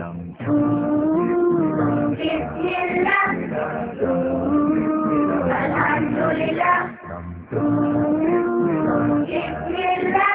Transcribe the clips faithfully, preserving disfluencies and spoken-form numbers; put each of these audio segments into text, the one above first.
بسم الله الحمد لله بسم الله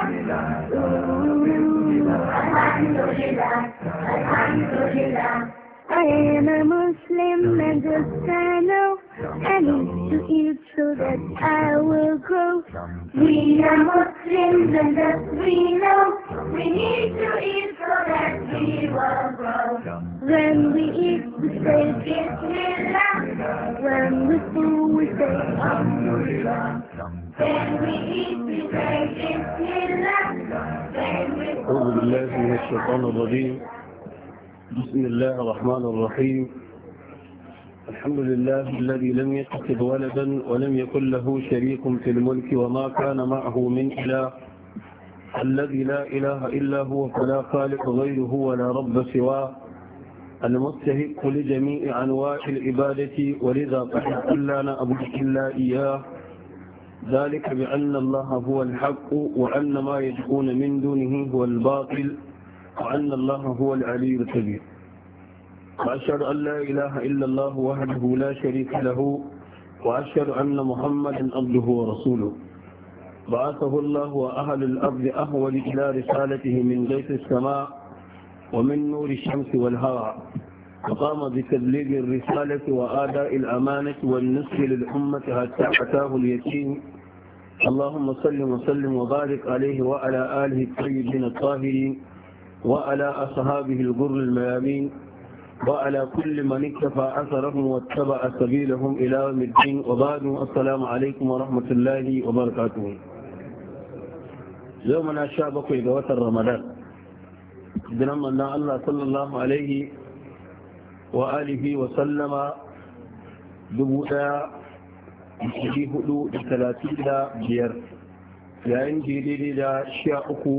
الحمد لله الحمد لله. I am a Muslim and just I know I need to eat so that I will grow. We are Muslims and thus we know we need to eat so that we will grow. When we eat we say Bismillah. When we food we say Alhamdulillah. When we eat we say Bismillah. When we أعوذ بالله من الشيطان الرجيم. بسم الله الرحمن الرحيم. الحمد لله الذي لم يتخذ ولدا ولم يكن له شريك في الملك وما كان معه من إله الذي لا إله إلا هو فلا خالق غيره ولا رب سواه المستحق لجميع أنواع العبادة ولذا قال لا نعبد إلا إياه ذلك بأن الله هو الحق وأن ما يدعون من دونه هو الباطل وأن الله هو العلي الكبير. وأشهد أن لا إله إلا الله وحده لا شريك له وأشهد أن محمدا عبده ورسوله بعثه الله وأهل الأرض أهول إلى رسالته من غيث السماء ومن نور الشمس والهواء وقام بتبليغ الرسالة وآداء الأمانة والنصر للأمة حتى أتاه اليقين. اللهم صل وسلم وبارك عليه وعلى آله الطيبين الطاهرين وعلى أصحابه الغر الميامين وعلى كل من اكتفى أثرهم واتبع سبيلهم إلى يوم الدين. وبعد السلام عليكم ورحمة الله وبركاته. يومنا شابك إذوات رمضان بنما الله صلى الله عليه وآله وسلم دبوتا في هدوء ثلاثين بير يعني جديد دا شاءكو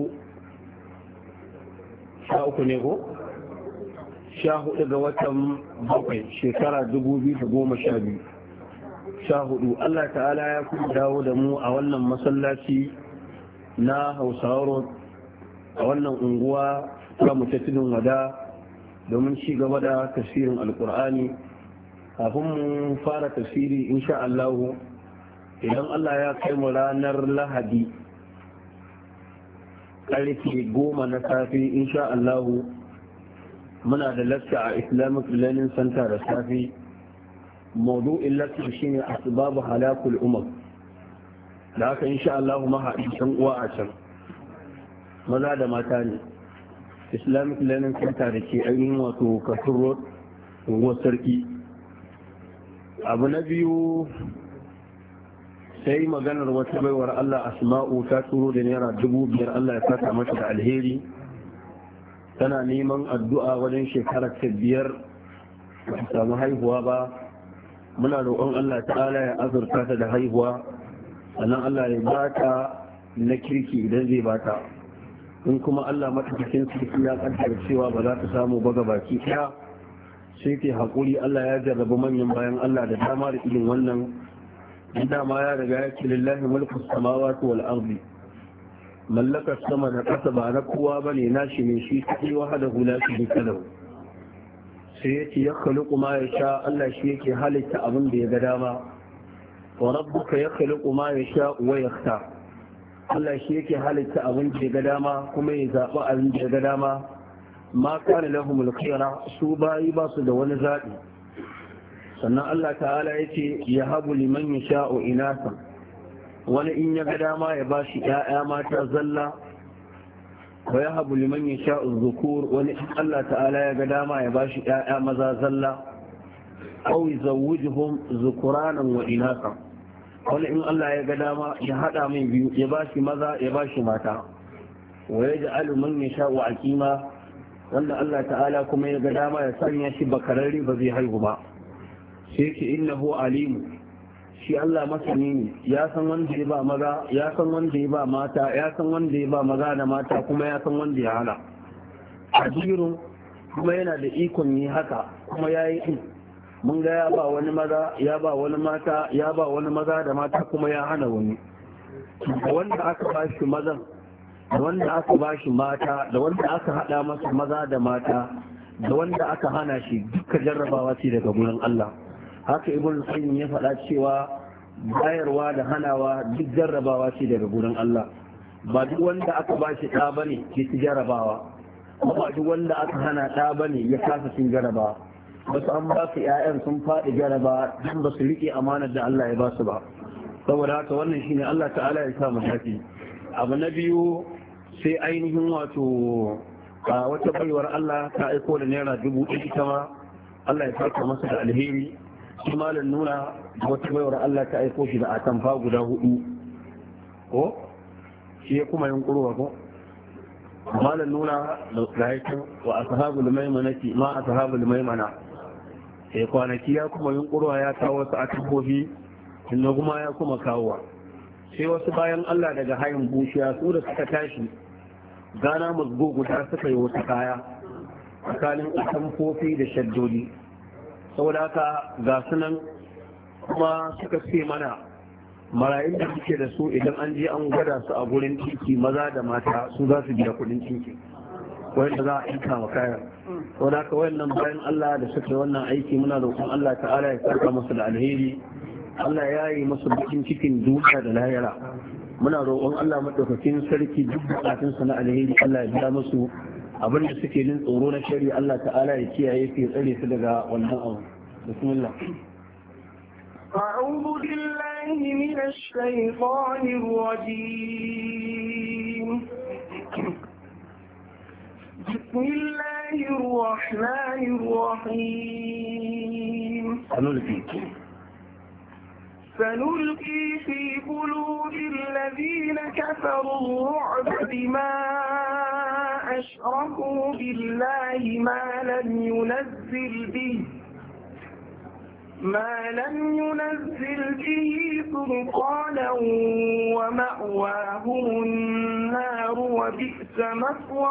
شاءكو نيغو sha hudu ga watan bakwai shekara dubu biyu da goma sha biyu sha hudu Allah ta'ala ya kuma dawo da mu a wannan masallaci na Hausawa a wannan unguwa ta mutattun wada domin ci gaba da tafsirin alkur'ani. Kafin mu fara tafsiri insha Allah idan Allah ya kai mu ranar Lahadi karfe goma na safe insha Allah muna da lakta a Islamic Learning Center da safi. maudu'in lakta shine asbabu halakul umam da haka insha Allah ma haɗin can uwa a can maza da mata ne. Islamic Learning Center da ke ainihin wato Kafin Road unguwar Sarki. Abu na biyu sai maganar wata baiwar Allah Asma'u ta turo da naira dubu biyar Allah ya saka mata da alheri. Tana neman addu'a wajen shekarar ta biyar ba ta samu haihuwa ba. Muna roƙon Allah ta'ala ya azurta ta da haihuwa sannan Allah ya ba ta na kirki idan zai ba ta. In kuma Allah matakin sarki ya kaddara cewa ba za ta samu ba baki ɗaya sai ta haƙuri. Allah ya jarrabu manyan bayan Allah da dama da irin wannan. Dama ya riga ya ce lillahi mulku samawati wal ardi, mallakar sama da ƙasa ba na kowa ba ne nashi ne shi kaɗai wahada hula shi ne kalau. Sai ya ce ya khaliqu ma ya sha, Allah shi yake halitta abin da ya ga dama. Wa rabbuka ya khaliqu ma ya sha wa yakhtar, Allah shi yake halitta abin da ya ga dama kuma ya zaɓi abin da ya ga dama. Ma kana lahumul khiyara, su bayi ba su da wani zaɓi. Sannan Allah ta'ala ya ce ya habu liman ya sha'u inasa, wani in ya ga dama ya ba shi ‘ya'ya mata zalla, wa ya habu liman ya sha'u zukur, wani in Allah ta'ala ya ga dama ya ba shi ‘ya'ya maza zalla, kawai zawujuhum zukuranan wa inasa, wani in Allah ya ga dama ya haɗa mai biyu ya ba shi maza ya ba shi mata, wa ya ji aluman ya sha'u akima, wanda Allah ta'ala kuma ya ga dama ya sanya shi bakararri ba zai haihu ba. Sai ce innahu alimu, shi Allah masani ne, ya san wanda ya ba maza, ya san wanda ya ba mata, ya san wanda ya ba maza da mata, kuma ya san wanda ya hana. Ajirun kuma yana da ikon yi haka, kuma ya yi mun ga ya ba wani maza, ya ba wani mata, ya ba wani maza da mata, kuma ya hana wani. Da wanda aka ba shi mazan, da wanda aka ba shi mata, da wanda aka haɗa masa maza da mata, da wanda aka hana shi duka jarrabawa ce daga gurin Allah. Haka ibn Qayyim ya faɗa cewa bayarwa da hanawa duk jarrabawa ce daga gurin Allah. Ba duk wanda aka ba shi ɗa bane ke ci jarrabawa, ba duk wanda aka hana ɗa bane ya kasa cin jarrabawa. Wasu an ba su ƴaƴan sun faɗi jarrabawa don ba su riƙe amanar da Allah ya ba su ba. Saboda haka wannan shine Allah ta'ala ya sa mu dace. Abu na biyu sai ainihin wato a wata baiwar Allah ta aiko da naira dubu ɗaya ita ma Allah ya saka masa da alheri. Shi malam nuna wata baiwar Allah ta aiko shi da atamfa guda hudu ko shi ya kuma yin kurwa ko malam nuna da laikin wa ashabul maimanati ma ashabul maimana sai kwanaki ya kuma yin kurwa ya kawo wasu atamfofi inda kuma ya kuma kawowa sai wasu bayan Allah daga hayin bushiya su da suka tashi gana musgo guda suka yi wasu kaya tsakanin atamfofi da shaddodi saboda haka ga sunan kuma suka ce mana marayun da suke da su idan an je an gwada su a gurin titi maza da mata su za su biya kudin titi wanda za a aika wa kayan saboda haka wayannan bayan Allah da suka yi wannan aiki muna roƙon Allah ta'ala ya saka musu da alheri Allah ya yi musu bakin cikin duniya da lahira muna roƙon Allah madaukakin sarki duk bukatun su na alheri Allah ya biya musu abin da suke jin tsoro na shari'a Allah ta'ala ya kiyaye su ya tsare su daga wannan abu bismillah أعوذ بالله من الشيطان الرجيم بسم الله الرحمن الرحيم سنلقي في قلوب الذين كفروا الرعب بما أشركوا بالله ما لم ينزل به ما لم ينزل به سلطانا ومأواهم النار وبئس مثوى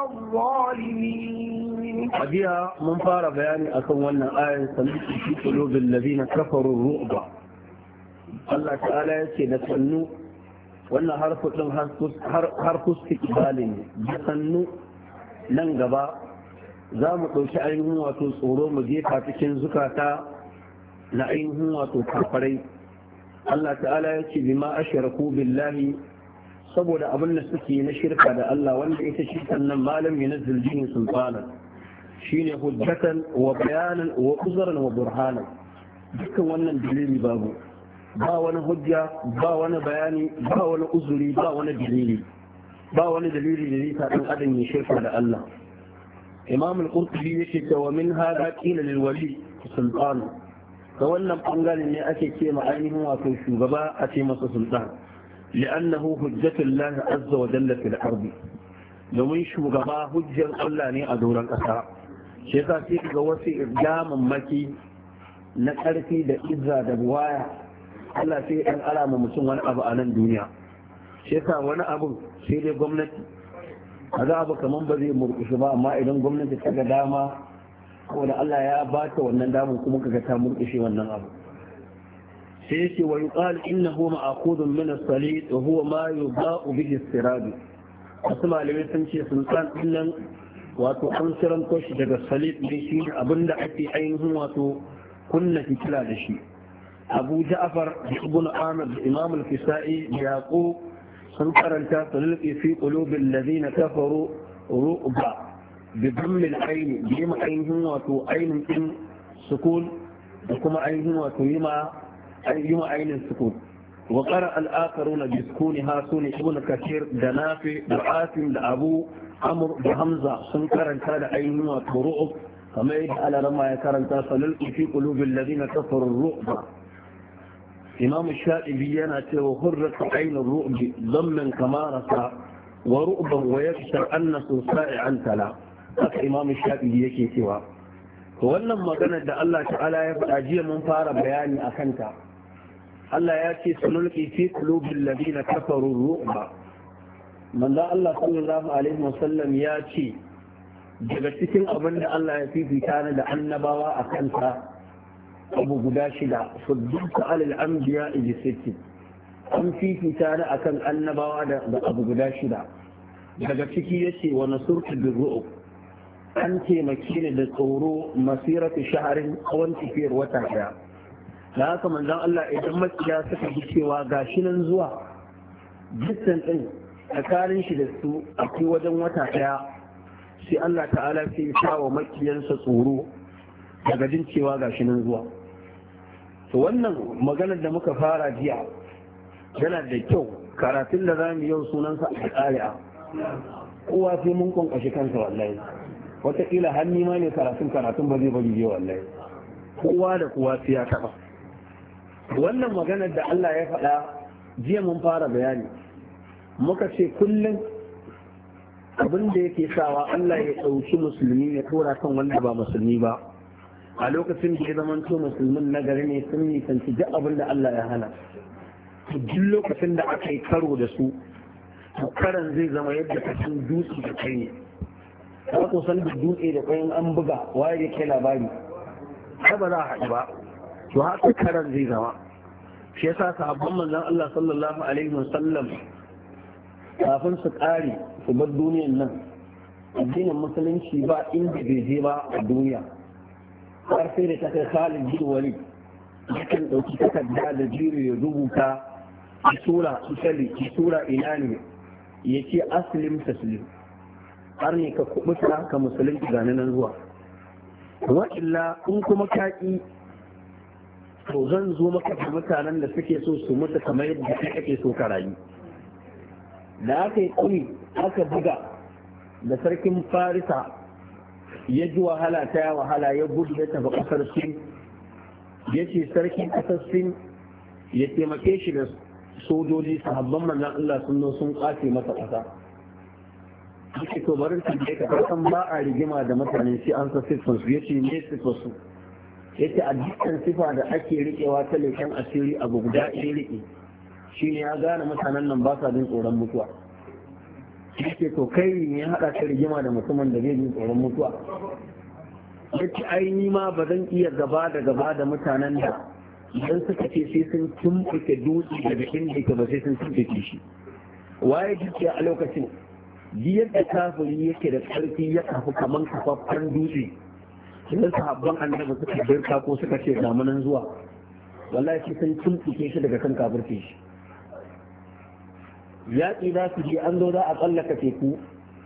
الظالمين. أبيها من فار بياني أكون وانا آية سنلقي في قلوب الذين كفروا الرعب Allah ta'ala ya ce da sannu wannan harfin harfus ikibalin da sannu nan gaba za mu ɗauki ainihin wato tsoro mu jefa cikin zukata na ainihin wato kafarai. Allah ta'ala ya ce bima ashraku billahi saboda abin da suke na shirka da Allah wanda ita shi sannan malam yunazzil bihi sultana shine hujjatan wa bayanan wa uzran wa burhanan dukkan wannan dalili babu ba wani hujja ba wani bayani ba wani uzuri ba wani dalili ba wani dalili da zai sa dan adam ya shirka da Allah. Imam al-Qurtubi yake cewa min hada qila lil wali sultan da wannan bangaren ne ake ce ma ainihin wato shugaba a ce masa sultan li'annahu hujjatullah azza wa jalla fil ardi domin shugaba hujjar Allah ne a doron kasa shi yasa sai ga wasu irgaman maki na karfi da izza da buwaya Allah sai ɗan alama mutum wani abu a nan duniya shi yasa wani abu sai dai gwamnati a za abu kamar ba zai murƙushi ba amma idan gwamnati ta ga dama saboda Allah ya ba ta wannan damar kuma kaga ta murƙushe wannan abu sai yake wa yuqal innahu ma'khudun min as-salid wa huwa ma yudha'u bihi as-sirad wasu malamai sun ce sultan din nan wato an siranto shi daga salid ne shi abinda ake ainihin wato kunna fitila da shi abu ja'far da ibn amir da imam al-kisa'i da yaqub sun karanta sanulqi fi qulubil ladina kafaru ru'ba bi dhamm al-ayn bi ma ainihin wato ainin din sukun da kuma ainihin wato yima ayyuma ainin sukun wa qara al-akharuna bi sukuniha sun ibn kathir da nafi da asim da abu amr da hamza sun karanta da ainihin wato ru'b kamar yadda alarama ya karanta sanulqi fi qulubil ladina kafaru ru'ba إمام الشاطبي يناتي وخرت عين الرؤب ضمن كما رسى ورؤبا ويكسر أنس سائعا تلا haka imam shafi'i yake cewa to wannan maganar da Allah ta'ala ya faɗa jiya mun fara bayani a kanta Allah ya ce sunulqi fi qulubil ladina kafaru ru'ba manzo Allah sallallahu alaihi wasallam ya ce daga cikin abin da Allah ya fifita na da annabawa a kanta abu guda shida fuddinka alal anbiya bi sitti an fifita na akan annabawa da abu guda shida daga ciki yace wa nasurtu bir ru'ub an taimake ni da tsoro masiratu shaharin tsawon tafiyar wata daya da haka manzon Allah idan makiya suka ji cewa gashi nan zuwa distance din tsakanin shi da su akwai wajen wata daya sai Allah ta'ala sai ya sa wa makiyansa tsoro daga jin cewa gashi nan zuwa to wannan maganar da muka fara jiya yana da kyau karatun da zamu yau sunansa a ƙari'a kowa sai mun kwankwashi kansa wallahi wataƙila hannu ma ne karatun karatun ba zai bari je wallahi kowa da kowa sai ya taɓa wannan maganar da Allah ya faɗa jiya mun fara bayani muka ce kullum abin da yake sawa Allah ya ɗauki musulmi ya tura kan wanda ba musulmi ba a lokacin da ya zamanto musulmin na gari ne sun nisanci duk abin da Allah ya hana duk lokacin da aka yi karo da su karan zai zama yadda ka san dutse da kai ne ka ku san da dutse da kai an buga waye yake labari har ba za a haɗu ba to haka karan zai zama shi yasa sahabban manzon Allah sallallahu alaihi wasallam kafin su ƙare su bar duniyan nan addinin musulunci ba inda bai je ba a duniya har sai da ta kai Khalid bin Walid yakan ɗauki takarda da jiro ya rubuta ki tura isali ki tura ina ne ya ce aslim taslim har ne ka kubuta ka musulunci gane nan zuwa wa illa in kuma kaki to zan zo maka da mutanen da suke so su mutu kamar yadda kai kake so ka rayu da aka yi kuni aka buga da sarkin farisa ya ji wahala ta ya wahala ya gudu ya tafi kasar sin ya ce sarkin kasar sin ya taimake shi da sojoji sahabban manzan Allah sun zo sun kwace masa ƙasa yake to barin tambaye ka san ba a rigima da mutane sai an sa sifan su yace ne sifan su yace a dukkan sifa da ake riƙewa ta leken asiri abu guda ɗaya riƙe shine ya gane mutanen nan ba sa jin tsoron mutuwa yake to kai ne ya haɗa ka rigima da mutumin da zai jin tsoron mutuwa yace ai ni ma ba zan iya gaba da gaba da mutanen da idan suka ce sai sun tumɓuke dutse daga inda yake ba sai sun tumɓuke shi waye dukiya a lokacin biyar da kafiri yake da ƙarfi ya kafu kaman kafaffen dutse idan sahabban annabi suka birka ko suka ce zamanin zuwa wallahi sai sun tumɓuke shi daga kan kafirce shi yaƙi za su je an zo za a tsallaka teku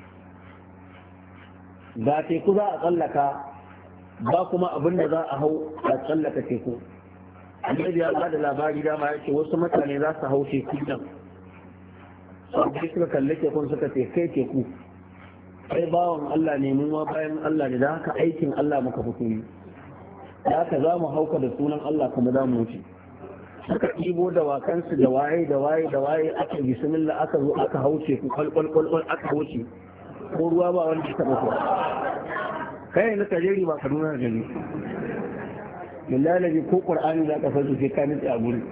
ga teku za a tsallaka ba kuma abin da za a hau a tsallaka teku annabi ya ba da labari dama ya ce wasu mutane za su hau teku nan sai suka kalli tekun suka ce kai teku kai bawan Allah ne mu ma bayan Allah ne da haka aikin Allah muka fito yi da haka za mu hauka da sunan Allah kuma za mu wuce suka ɗibo da wakansu da waye da waye da waye aka bismillah aka zo aka hauce ku kwalkwalkwalkwal aka wuce ko ruwa ba wanda ta taɓa kai ne ka jeri ba ka nuna da ni billahi ko qur'ani za ka fasu sai ka nutsi a guri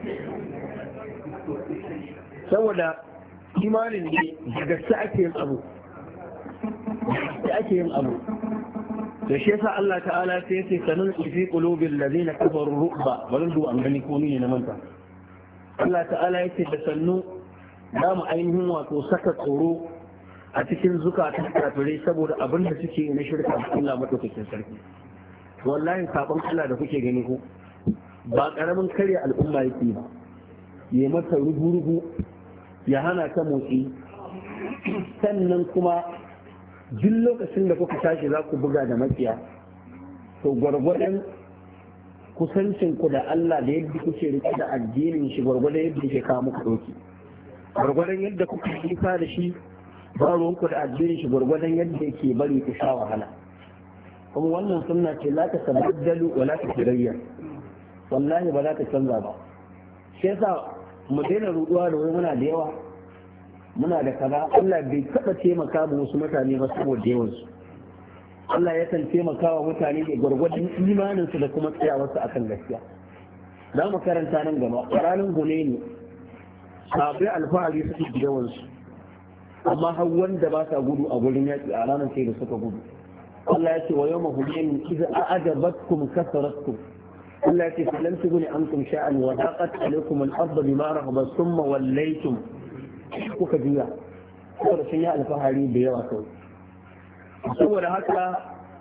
saboda imanin ne da gaske ake yin abu da ake yin abu da shi yasa Allah ta'ala sai yace sanun fi qulubil ladina kafaru ru'ba barin du an gani ko ne na manta Allah ta'ala yace da sannu da mu ainihin wato saka tsoro a cikin zukatan kafirai saboda abin da suke na shirka da Allah madaukakin sarki wallahi sabon Allah da kuke gani ko ba karamin karya al'umma yake ba ya mata rugu-rugu ya hana ta motsi sannan kuma duk lokacin da kuka tashi za ku buga da makiya to gwargwadon kusancin ku da Allah da yadda kuke rike da addinin shi gwargwadon yadda yake kawo muku doki gwargwadon yadda kuka kifa da shi ba ruwan ku da addinin shi gwargwadon yadda yake bari ku sha wahala kuma wannan sunna ce la ta tabaddalu wa la ta tagayyar wallahi ba za ta canza ba shi yasa mu daina ruduwa da wai muna da yawa muna da kaza Allah bai taba taimaka ma wasu mutane ba saboda yawan su Allah ya kan taimaka wa mutane da gwargwadon imanin su da kuma tsayawar su akan gaskiya za mu karanta nan gaba ranar gune ne sabai alfahari suke da yawan su amma har wanda ba sa gudu a gurin yaƙi a ranar sai da suka gudu Allah ya ce wa yawma hunain idza a'jabatkum kasratkum Allah ya ce falam tughni ankum sha'an wa daqat alaykum al-ardu bima rahabat thumma wallaytum kuka juya saboda sun yi alfahari da yawa kawai saboda haka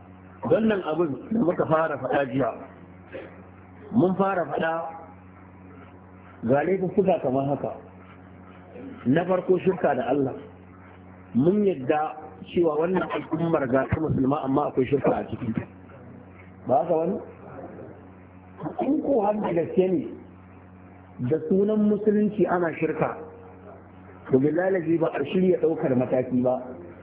wannan abin da muka fara faɗa jiya mun fara faɗa ga laifuka kamar haka. Na farko shirka da Allah, mun yadda cewa wannan al'ummar ga ta musulma amma akwai shirka a cikin ba haka wani in ko har da gaske ne da sunan musulunci ana shirka to billahi ba a shirya ɗaukar mataki ba.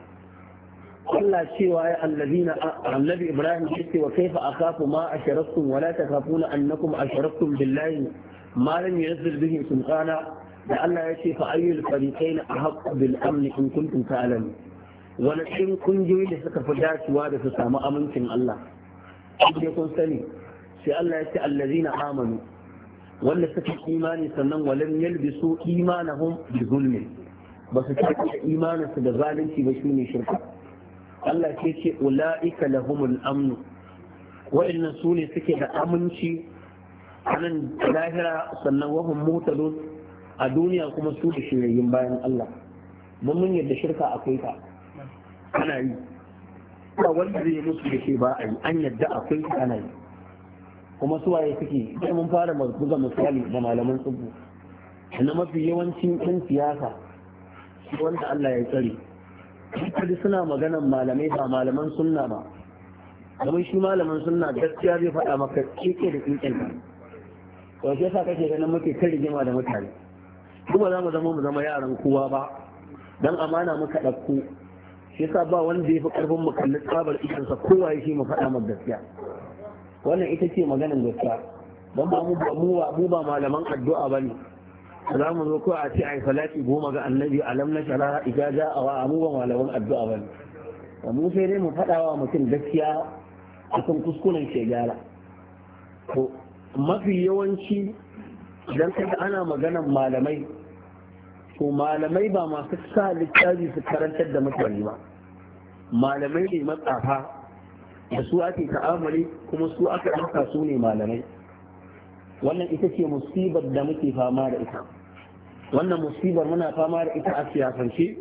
Allah cewa ya allazina annabi Ibrahim yace wa kaifa akhafu ma asharaktum wa la takhafuna annakum asharaktum billahi ma lam yunzil bihi sultana da Allah yace fa ayyul fariqayn ahqqu bil amn in kuntum ta'lamun wani cikin kungiyoyi da suka fi dacewa da su samu amincin Allah sai kun sani sai Allah yace allazina amanu wanda suka imani sannan walam yalbisu imanahum bi zulmi ba su take imaninsu da zalunci ba shine shirka. Allah ke ce ula'ika lahumul amnu wa'annan su ne suke da aminci a nan lahira sannan wahum mutadun a duniya kuma su da shirayin bayan Allah mun mun yadda shirka akwai ta ana yi ba wanda zai musu da shi ba a yi an yadda akwai ta ana yi kuma su waye suke sai mun fara buga misali da malaman tsubu na mafi yawancin yan siyasa wanda Allah ya tsare kaji suna maganan malamai ba malaman sunna ba domin shi malaman sunna gaskiya zai faɗa maka keke da kinkin ka to shi yasa kake ganin muke ta rigima da mutane kuma za mu zama mu zama yaran kowa ba dan amana muka ɗauko shi yasa ba wanda ya fi ƙarfin mu kalli tsabar idansa kowa ya shi mu faɗa maka gaskiya wannan ita ce maganan gaskiya don ba mu mu ba malaman addu'a bane za mu zo ko a ce a yi salati goma ga annabi alam na shara ijaja a wa abubuwan malaman addu'a ba ne mu sai dai mu faɗa wa mutum gaskiya a kan kuskuren ke gyara to mafi yawanci idan ka ana maganan malamai to malamai ba masu sa littafi su karantar da mutane ba malamai ne matsafa da su ake ta'amali kuma su aka ɗauka su ne malamai. Wannan ita ce musibar da muke fama da ita wannan musibar muna fama da ita a siyasance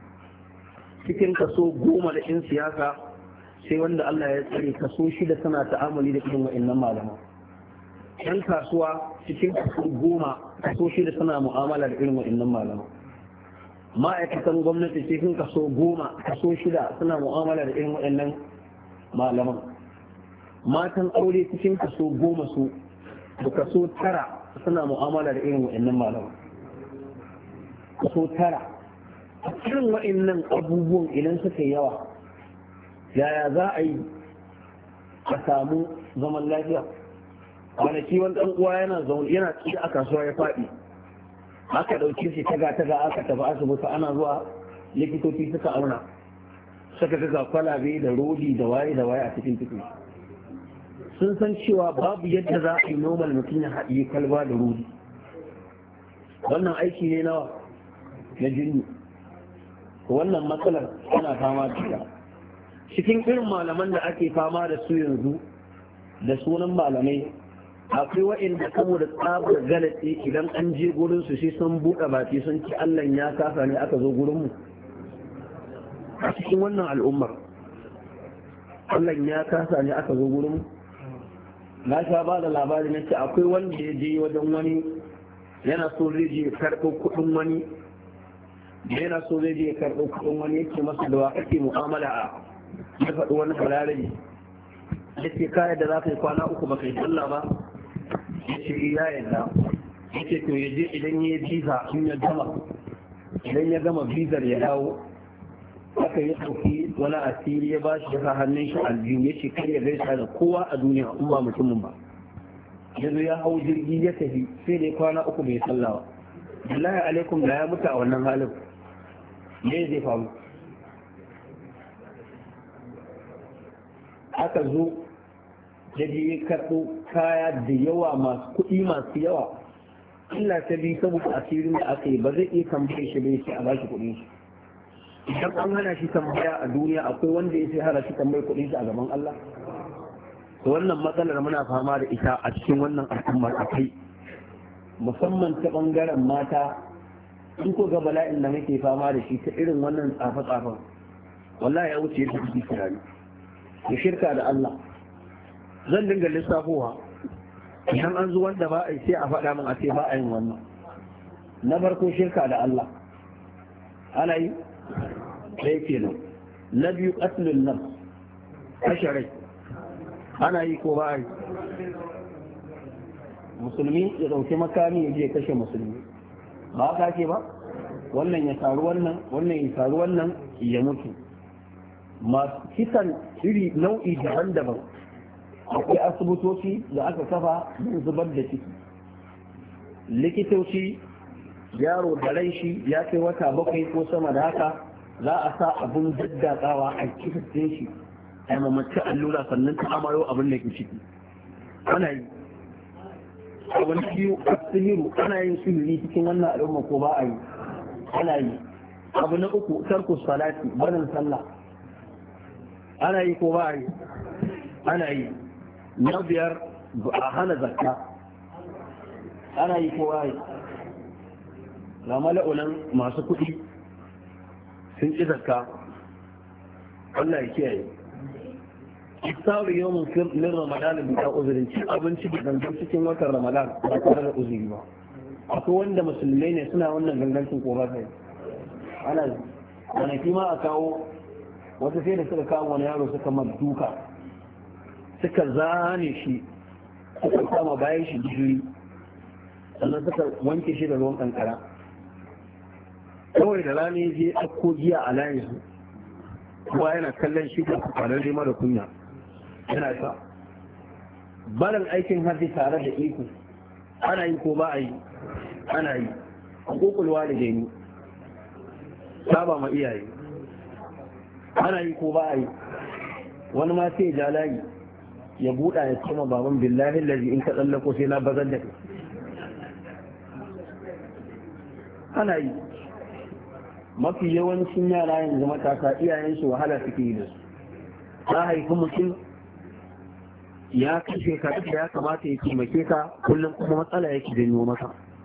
cikin kaso goma da in siyasa sai wanda Allah ya tsare kaso shida suna ta'amali da irin wa'annan malaman yan kasuwa cikin kaso goma kaso shida suna mu'amala da irin wa'annan malaman ma'aikatan gwamnati cikin kaso goma kaso shida suna mu'amala da irin wa'annan malaman matan aure cikin kaso goma su da kaso tara suna mu'amala da irin wa'annan malaman kaso tara irin wa'annan abubuwan idan suka yawa yaya za a yi a samu zaman lafiya kwanaki wani ɗan uwa yana zaune yana tsaye a kasuwa ya faɗi aka ɗauke shi taga taga aka tafi asibiti ana zuwa likitoci suka auna suka ga kwalabe da rodi da waye da waye a cikin ciki sun san cewa babu yadda za a yi normal mutum ya haɗiye kalba da rudi wannan aiki ne nawa na jini wannan matsalar ana fama da ita cikin irin malaman da ake fama da su yanzu da sunan malamai akwai wa'inda saboda tsabar galatsi idan an je gurin su sai sun buɗe baki sun ci Allah ya kasa ne aka zo gurin mu a cikin wannan al'ummar Allah ya kasa ne aka zo gurin mu na sha ba da labari na ce akwai wanda ya je wajen wani yana so zai je karɓo kuɗin wani yana so zai je karɓo kuɗin wani yake masa da wa kake mu'amala a ya faɗi wani balarabe ya ce kayan da za ka yi kwana uku ba kai sallah ba ya ce iya yadda ya ce to ya je idan ya yi visa in ya gama idan ya gama bizar ya dawo aka yi ɗauki wani asiri ya ba shi ya sa hannun shi aljihu ya ce kar ya gaisa da kowa a duniya in ba mutumin ba yanzu ya hau jirgi ya tafi sai dai kwana uku bai sallawa billahi alaikum da ya mutu a wannan halin me zai faru aka zo ya je ya karɓo kaya da yawa masu kuɗi masu yawa illa ta bi saboda asirin da aka yi ba zai iya tambaye shi bai ce a ba shi kuɗin shi idan an hana shi tambaya a duniya akwai wanda ya sai hana shi tambayi kuɗin shi a gaban Allah to wannan matsalar muna fama da ita a cikin wannan al'ummar akai musamman ta bangaren mata in ko ga bala'in da muke fama da shi ta irin wannan tsafe-tsafen wallahi ya wuce yadda kuke tunani da shirka da Allah zan dinga lissafowa idan an zo wanda ba a yi sai a faɗa min a ce ba a yin wannan. Na farko shirka da Allah ana yi ɗaya kenan. Na biyu qatlun nafs kashe rai ana yi ko ba a yi. Musulmi ya ɗauki makami ya je kashe musulmi ba haka ce ba, wannan ya taru wannan wannan ya taru wannan ya mutu. Masu kisan iri nau'i daban-daban akwai asibitoci da aka kafa don zubar da ciki, likitoci yaro da ran shi ya kai wata bakwai ko sama da haka za a sa abun daddatsawa a cikin shi a mamaci allura sannan ta amayo abin da ke ciki ana yi. Abu na biyu a sihiru ana yin sihiri cikin wannan al'umma ko ba a yi ana yi. Abu na uku tarku salati barin sallah ana yi ko ba a yi ana yi. Na biyar a hana zakka ana yi ko ba a yi. ga mala'unan masu kuɗi sun ƙi zakka Allah ya kiyaye. Iftaru yawmin min Ramadan bi uzurin ci abinci da gangan cikin watan Ramadan ba tare da uzuri ba. Akwai wanda musulmai ne suna wannan gangancin ko ba sai ana kwanaki ma a kawo wata sai da suka kawo wani yaro suka mar duka suka zane shi suka kama bayan shi gishiri sannan suka wanke shi da ruwan kankara kawai da rani je ɗauko giya a layin su kuma yana kallon shi da kwanar rima da kunya yana sa barin aikin hajji tare da iko ana yi ko ba a yi ana yi hukukulwa da gani saba ma iyaye ana yi ko ba a yi. Wani ma sai ja layi ya buɗa ya ce ma baban billahi lazi in ka tsallako sai na bazar da kai ana yi. Mafi yawancin yara yanzu matasa iyayensu wahala suke yi da su. Ta haifi mutum ya kashe ka da ya kamata ya taimake ka kullum kuma matsala yake janyo maka.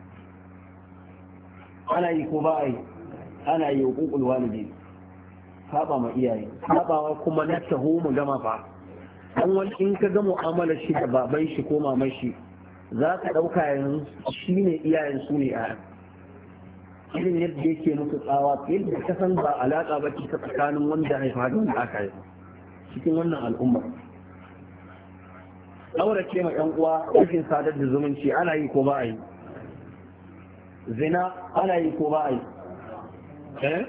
Ana yi ko ba a yi ana yi hukukul walidi saba ma iyaye sabawa kuma na taho mu gama fa an wani in ka ga mu'amalar shi da baban shi ko maman shi za ka ɗauka yanzu shi ne iyayen su ne a irin yadda yake musu tsawa yadda ka san ba alaƙa ba ce ta tsakanin wanda haifa da wanda aka yi cikin wannan al'umma. Aurace ma ƴan uwa rashin sadar da zumunci ana yi ko ba a yi. Zina ana yi ko ba a yi. eh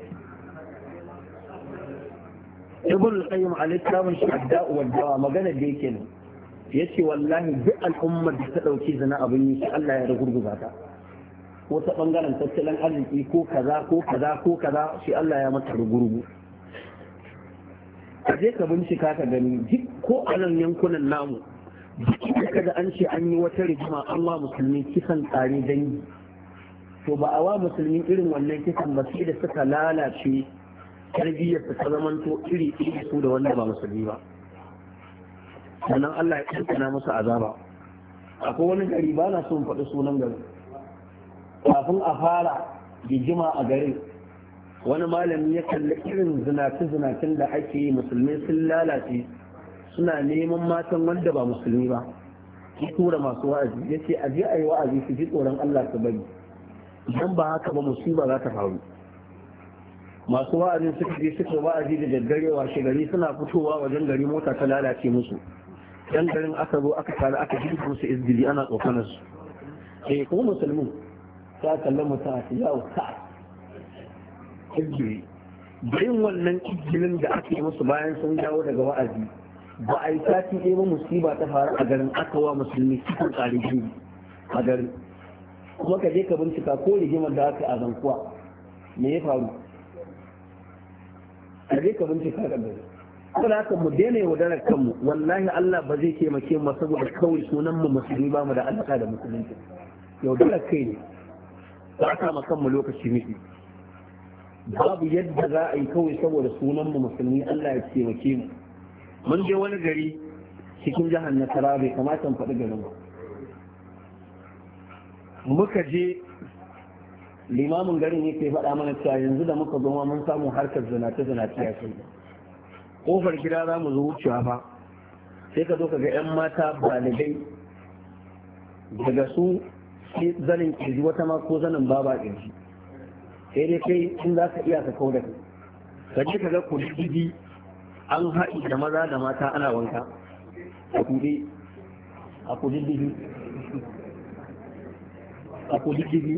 ibn al-qayyim al-kitabun shadda wa dawa magana da yake ne yace wallahi duk al'ummar da ta dauki zina abin yi Allah ya rugurguza ta ko ta bangaren tattalin arziki ko kaza ko kaza ko kaza shi Allah ya mata rugurgu. ka je ka bincika ka gani duk ko a nan yankunan namu duk kaga an ce an yi wata rigima Allah musulmi kisan tsare dangi to ba a wa musulmi irin wannan kisan ba sai da suka lalace tarbiyyar ta zamanto iri iri su da wanda ba musulmi ba sannan Allah ya kankana musu azaba. Akwai wani gari ba na son faɗi sunan garin kafin a fara gijima a garin wani malami ya kalli irin zinace-zinacen da ake yi musulmi sun lalace suna neman matan wanda ba musulmi ba ya tura masu wa'azi ya ce a je a yi wa'azi su ji tsoron Allah su bari idan ba haka ba musiba za ta faru. Masu wa'azin suka je suka wa'azi da daddare washe gari suna fitowa wajen gari mota ta lalace musu yan garin aka zo aka tare aka ji musu izgili ana tsokanar su eh kuma musulmin ta kallon mutum a ce yawo ka izgili bayan wannan izgilin da aka yi musu bayan sun dawo daga wa'azi ba a yi sati ɗaya ba musiba ta faru a garin aka wa musulmi cikin tsari jini a garin kuma ka je ka bincika ko rigimar da aka a zankuwa me ya faru a je ka bincika ka gani saboda haka mu daina yaudarar kanmu wallahi Allah ba zai taimake mu saboda kawai sunan mu musulmi ba mu da alaka da musulunci yaudarar kai ne ba ka ma kanmu lokaci miki babu yadda za a yi kawai saboda sunan mu musulmi Allah ya taimake mu. Mun je wani gari cikin jihar Nasara bai kamata mu faɗi garin ba muka je limamin garin ne ke faɗa mana cewa yanzu da muka zo mun samu harkar zinace zinace ya kai kofar gida za mu zo wucewa fa sai ka zo ka ga 'yan mata baligai daga su sai zanin kirji wata ma ko zanin baba kirji sai dai kai in za ka iya ka kau da kai ka je ka ga kudi an haɗi da maza da mata ana wanka a kudi a kudi a kudi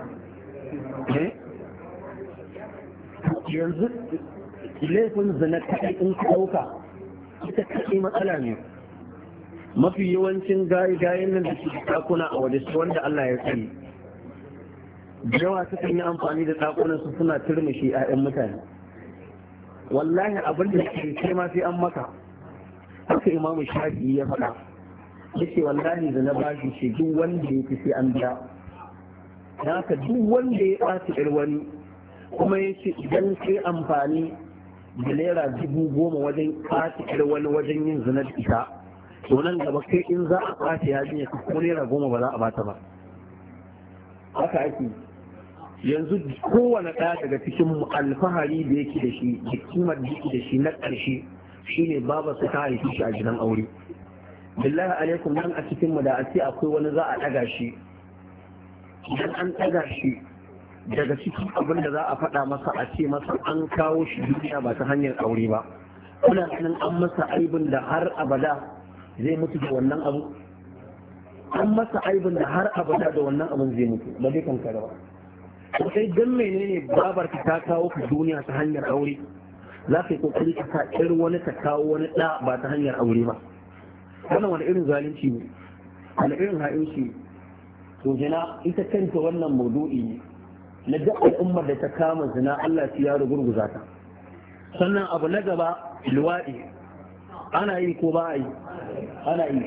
yanzu laifin zina kaɗai in ka ɗauka ita kaɗai matsala ne mafi yawancin gaye-gayen nan da ke ɗakuna a waje wanda Allah ya sani yawa sukan yi amfani da ɗakunan su suna turmushi 'ya'yan mutane wallahi abin da ke kai ma sai an maka haka imamu shafi ya faɗa yace wallahi zina bashi ce duk wanda ya fi sai an biya haka duk wanda ya ɓaci ƴar wani kuma ya ce idan kai amfani da naira dubu goma wajen ɓaci ƴar wani wajen yin zina da ita to nan gaba kai in za a ɓaci ya jinya ko naira goma ba za a bata ba haka ake yanzu kowane ɗaya daga cikin alfahari da yake da shi da kimar da yake da shi na ƙarshe shine baba su ta haifi shi a gidan aure billahi alaikum nan a cikin mu da a ce akwai wani za a ɗaga shi idan an ɗaga shi daga cikin abin da za a faɗa masa a ce masa an kawo shi duniya ba ta hanyar aure ba kuna ganin an masa aibin da har abada zai mutu da wannan abu an masa aibin da har abada da wannan abin zai mutu ba dai kan ba sai dan menene babar ta kawo ka duniya ta hanyar aure za ka yi kokari ka sa irin wani ta kawo wani ɗa ba ta hanyar aure ba wannan wani irin zalunci ne wani irin ha'inci to jina ita kanta wannan maudu'i ne na duk al'ummar da ta kama zina Allah ya rugurguza ta sannan abu na gaba luwaɗi ana yi ko ba a yi ana yi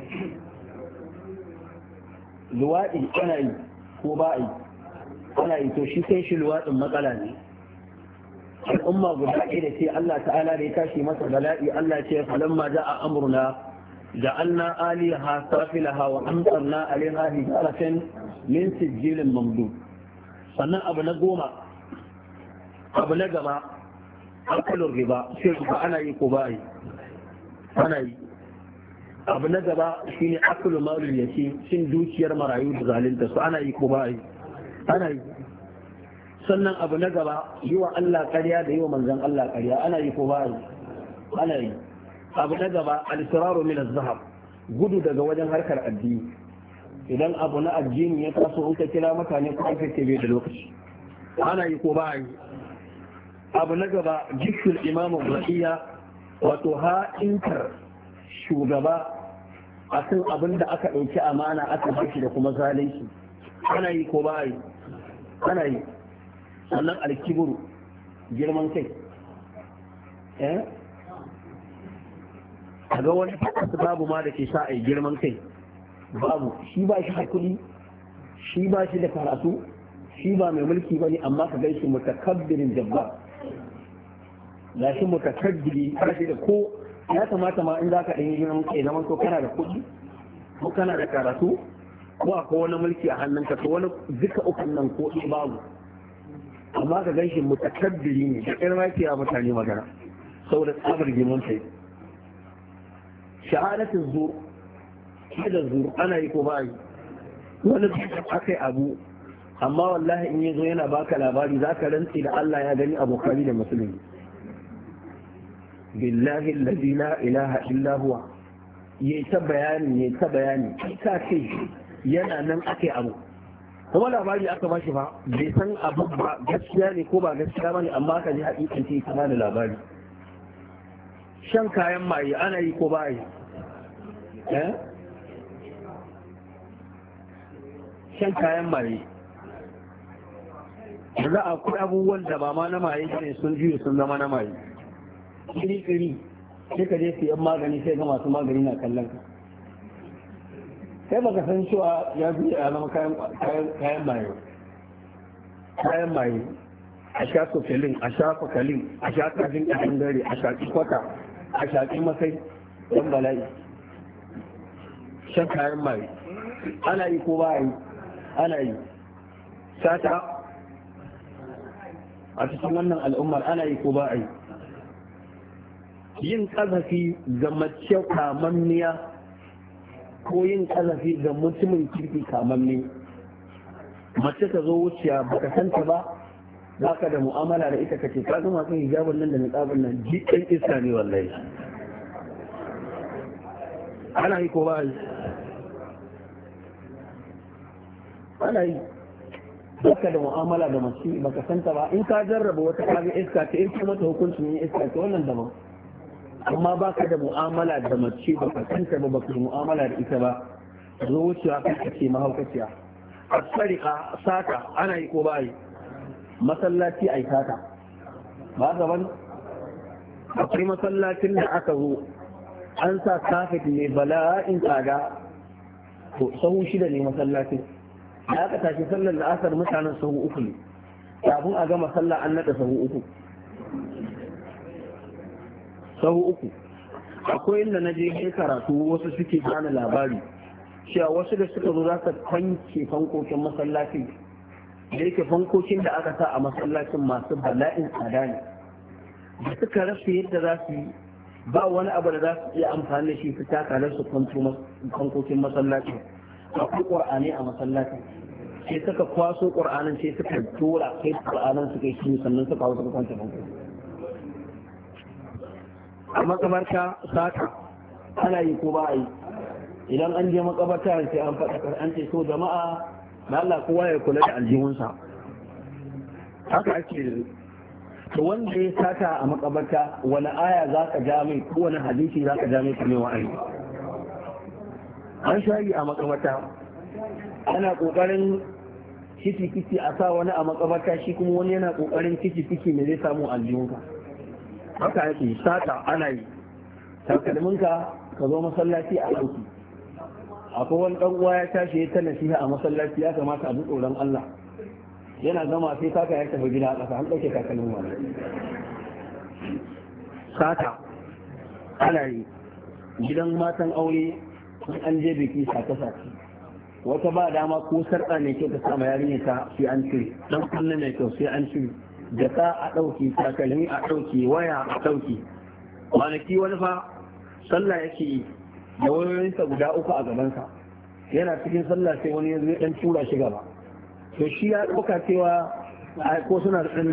luwaɗi ana yi ko ba a yi ana yi to shi kai shi luwaɗin matsala ne al'umma guda ɗaya da ce Allah ta'ala da ya tashi masa bala'i Allah ce falamma ja'a amruna ja'alna aliha safilaha wa amtarna alaiha hijaratan min sijilin mamdud sannan abu na goma abu na gaba alkalin riba sai riba ana yi ko ba yi ana yi abu na gaba shine akulu malul yatim cin dukiyar marayu da zalunta su ana yi ko ba yi ana yi sannan abu na gaba yi wa Allah ƙarya da yi wa manzon Allah ƙarya ana yi ko ba yi ana yi abu na gaba al-siraru min az-zahab gudu daga wajen harkar addini idan abu na addini ya taso in ka kira mutane ko aka ce bai da lokaci ana yi ko ba yi abu na gaba jikul imamu ra'iya wato ha'intar shugaba a kan abin da aka ɗauki amana aka bashi da kuma zalunci ana yi ko ba yi ana yi sannan alkiburu girman kai eh a ga wani babu ma da ke sa a yi girman kai babu shi ba shi da kuɗi shi ba shi da karatu shi ba mai mulki ba ne amma ka gaishe mutakabbirin jabba ga shi mutakabbiri kashi da ko ya kamata ma in za ka ɗanyi girman kai zaman ko kana da kuɗi ko kana da karatu ko akwai wani mulki a hannunka to wani duka ukun nan ko ɗi babu amma ka gaishe mutakabbiri ne da ƙirma ke a mutane magana saboda tsabar girman kai shahadatin zuwa da zuru ana yi ko ba yi wani aka yi abu amma wallahi in yazo yana baka labari za ka rantsi da Allah ya gani abokari da musulmi billahi alladhi la ilaha illa huwa yayi ta bayani yayi ta bayani ka ce yana nan ake abu kuma labari aka bashi fa bai san abu ba gaskiya ne ko ba gaskiya bane amma aka ji hakikan ce ta da labari shan kayan maye ana yi ko ba yi eh shan kayan maye za a akwai abubuwan da ba ma na maye ne sun juye sun zama na maye iri-iri sai ka je siyan magani sai ga masu magani na kallon ka sai baka san cewa ya juye a zama kayan maye kayan maye a sha sofilin a sha fakalin a sha kajin ƙashin gare a shaƙi kwata a shaƙi masai don bala'i shan kayan maye ana yi ko ba yi ana yi sata a cikin wannan al'ummar ana yi ko ba a yi yin kazafi ga mace kamammiya ko yin kazafi ga mutumin kirki kamammi. Mace ta zo wuciya baka santa ba za ka da mu'amala da ita kace ka zama kan hijabin nan da niqabin nan jikin iska ne wallahi. Ana yi ko ba yi? Ana yi. Baka da mu'amala da mace baka santa ba in ka jarraba wata kaga iska ta in kuma mata hukuncin yin iska ta wannan daban. Amma baka da mu'amala da mace baka santa ba baka mu'amala da ita ba zo wucewa kai kace mahaukaciya. Asariqa sata ana yi ko ba yi? Masallaci ai sata ba ga ban akwai masallacin da aka zo an sa kafet ne bala'in tsada to sahu shida ne masallacin da aka tashi sallar da asar mutanen sahu uku ne kafin a gama sallah an nada sahu uku sahu uku akwai inda na je kai karatu wasu suke gane labari cewa wasu da suka zo za su kwanke fankokin masallacin da yake fankokin da aka sa a masallacin masu bala'in tsada ne da suka rasa yadda za su yi ba wani abu da za su iya amfani da shi su taka da su kwanto fankokin masallacin akwai ƙur'ani a masallacin sai suka kwaso ƙur'anin sai suka tura kai ƙur'anin suka yi shi sannan suka hau suka kwanta fankokin a makabarta sata ana yi ko ba a yi idan an je makabarta sai an faɗa an ce so jama'a da Allah kowa ya kula da aljihunsa haka ake to wanda ya sata a makabarta wani aya za ka ja mai ko wani hadisi za ka ja mai kamar wa'ayi an shayi a makabarta ana kokarin kici-kici a sa wani a makabarta shi kuma wani yana kokarin kici-kici ne zai samu aljihunka haka yake sata ana yi takalminka ka zo masallaci a ɗauki akwai wani ɗan uwa ya tashi ya ta nasiha a masallaci ya kamata a bi tsoron Allah yana gama sai kaka ya tafi gida a ƙasa an ɗauke takalmin wani sata ana yi gidan matan aure sun an je biki sata-sata wata ba dama ko sarƙa mai kyau ta sama yarinya ta sai an cire dan kunne mai kyau sai an cire jaka a ɗauki takalmi a ɗauki waya a ɗauki kwanaki wani fa sallah yake yi da wayoyinsa guda uku a gabansa yana cikin sallah sai wani yanzu dan tura shi gaba to shi ya ɗauka cewa ko suna da ɗan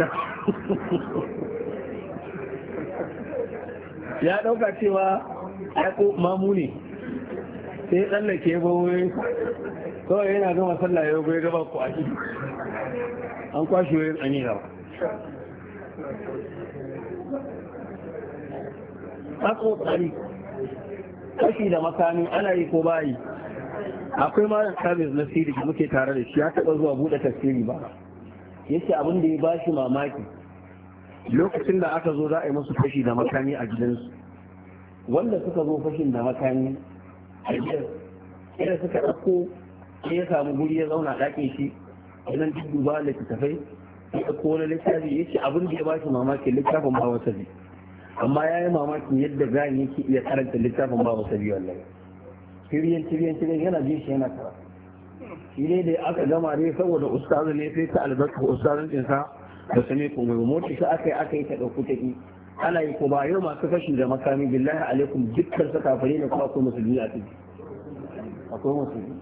ya ɗauka cewa ya ko mamu ne sai tsallake ba wayoyinsa kawai yana gama sallah ya goyi gaba ko a ciki an kwashe wayoyin an yi gaba tsako tsari kashi da makami ana yi ko bayi akwai malam sabis na siri da muke tare da shi ya taɓa zuwa buɗe tafsiri ba yace abin da ya ba shi mamaki lokacin da aka zo za a yi musu fashi da makami a gidansu wanda suka zo fashin da makami a gidan idan suka ɗauko sai ya samu guri ya zauna ɗakin shi idan duk duba littattafai ya ɗauko wani littafi yace abin da ya ba shi mamaki littafin ba wasa ne amma ya yi mamakin yadda gani yake iya karanta littafin ba wasa biyu wallahi tiriyan tiriyan tiriyan yana jin shi yana kara shi ne da aka gama ne saboda ustazu ne sai ta albarka ustazun ɗinsa da su ne kuma mota shi aka yi aka yi ta ɗauku ta ƙi ana yi ko ba yau masu fashi da makami billahi alaikum dukkan sa kafare ne kuma akwai musulmi a ciki akwai musulmi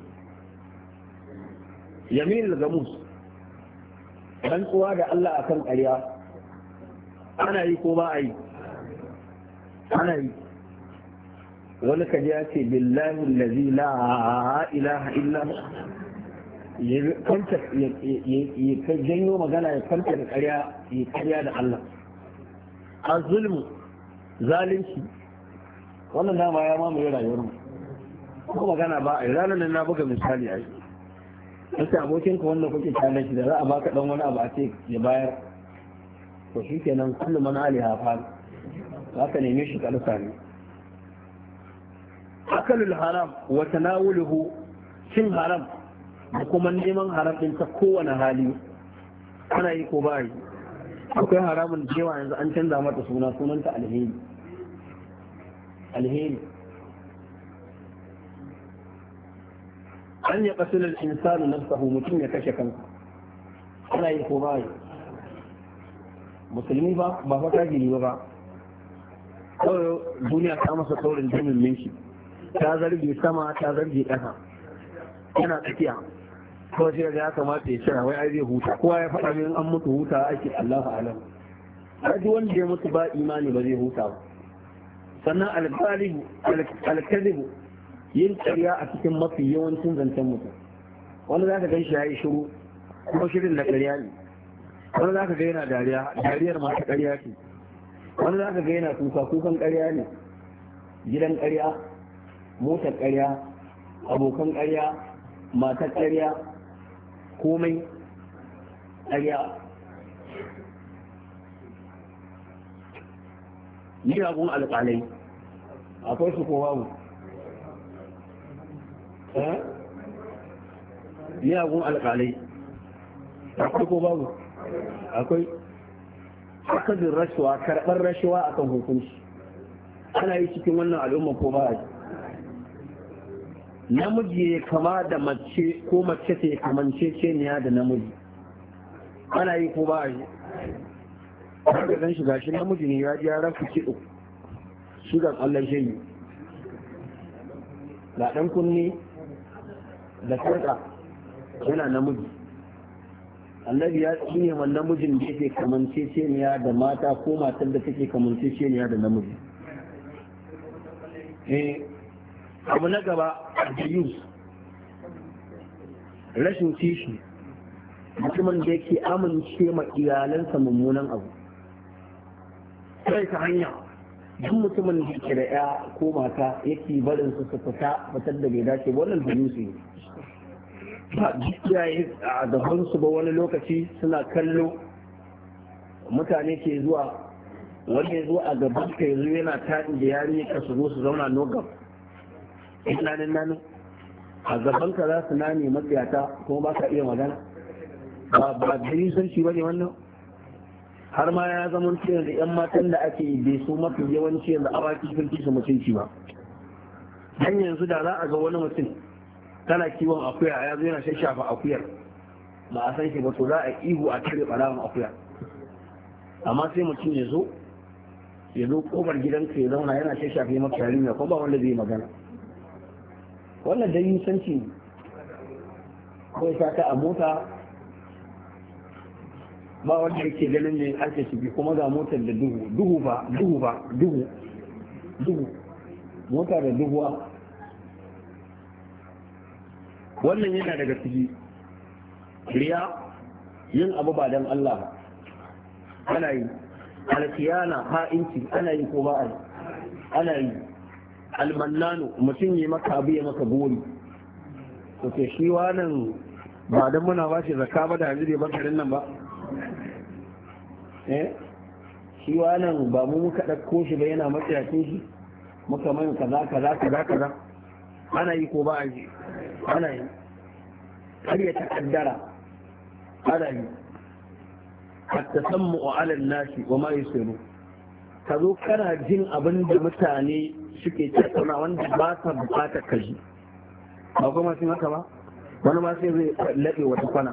yamin al-gamus rantsuwa da Allah akan ƙarya ana yi ko ba a yi ana yi wani kaji ya ce billahi allazi la ilaha illa ya kanta ya janyo magana ya kanta da ƙarya ya ƙarya da Allah az-zulmu zalunci wannan dama ya mamaye rayuwar mu ko magana ba a ranar nan na buga misali a yi wasu abokinka wanda kuke tare shi da za a baka dan wani abu a ce ya bayar to shi kenan kullum man aliha fa za ka neme shi kalsa ne akalul haram wa tanawuluhu cin haram da kuma neman haram din ta kowane hali ana yi ko ba yi akwai haramun cewa yanzu an canza mata suna sunanta alheri alheri an ya kasu da insanu nafsahu mutum ya kashe kansa ana yi ko ba yi musulmi ba ba fa kafiri ba ba kawai duniya ta masa taurin jimin minki ta zarge sama ta zarge ƙasa yana tsakiya kawai sai ga ya kamata ya shira wai ai zai huta kowa ya faɗa min an mutu huta ake Allahu alam duk wanda ya mutu ba imani ba zai huta ba. Sannan alƙalibu alƙalibu yin ƙarya a cikin mafi yawancin zancen mutum wanda za ka gan shi ya yi shiru kuma shirin da ƙarya ne, wanda za ka ga yana dariya dariyar masu ƙarya ce, wanda za ka ga yana kuka kukan ƙarya ne, gidan ƙarya, motar ƙarya, abokan ƙarya, matar ƙarya, komai ƙarya. miyagun alƙalai akwai su ko babu? miyagun alƙalai akwai ko babu? akwai. akadin rashuwa karɓar rashuwa akan hukunci ana yi cikin wannan al'umma ko ba a yi? namiji ya kama da mace ko mace ta kamance ceniya da namiji ana yi ko ba a yi? haka zan shiga shi namiji ne ya ji ya rafi kiɗo shi ga ƙwallon shayi ga ɗan kunne da sarƙa yana namiji. annabi ya tsine wa namijin da yake kamance ceniya da mata ko matar da take kamance ceniya da namiji. eh abu na gaba abuse rashin kishi mutumin da yake amince ma iyalansa mummunan abu sai ta hanya duk mutumin da ke da ya ko mata yake barin su su fita fitar da bai dace wannan abuse ne. ba iyaye a gaban su ba wani lokaci suna kallo mutane ke zuwa wanda ya zo a gaban ka yanzu yana taɗi da yari ka su zo su zauna nogam nanin nanin a gaban ka za su nane matsiyata kuma ba ka iya magana ba ba da nisanci ba ne wannan har ma ya zama cewa da yan matan da ake bai su mafi yawanci yanzu a baki sun su mutunci ba dan yanzu da za a ga wani mutum tana kiwon akuya ya zo yana shashafa akuyar ba a san shi ba to za a ihu a cire ɓarawan akuya amma sai mutum ya zo ya zo kofar gidanka ya zauna yana shashafe maka yarinya ko ba wanda zai magana wannan dai nisanci ne ko ya ta a mota ba wanda yake ganin ne ake shigi kuma ga motar da duhu duhu ba duhu ba duhu duhu mota da duhuwa wannan yana daga ciki riya yin abu ba don Allah ana yi alkiyana ha'inci ana yi ko ba a yi ana yi almannanu mutum yi maka abu ya maka gori to ke shi wannan ba don muna ba shi zakka ba da yanzu bai bakarin nan ba eh shi wannan ba mu muka ɗauko shi ba yana matsayacin shi muka mai kaza kaza kaza kaza ana yi ko ba a yi ana yi har ya takaddara ana yi hatta sammu ala nasi wa ma yusiru ka zo kana jin abin da mutane suke tattauna wanda ba sa bukatar ka ji ba kuma sun haka ba wani ma sai zai laɓe wata kwana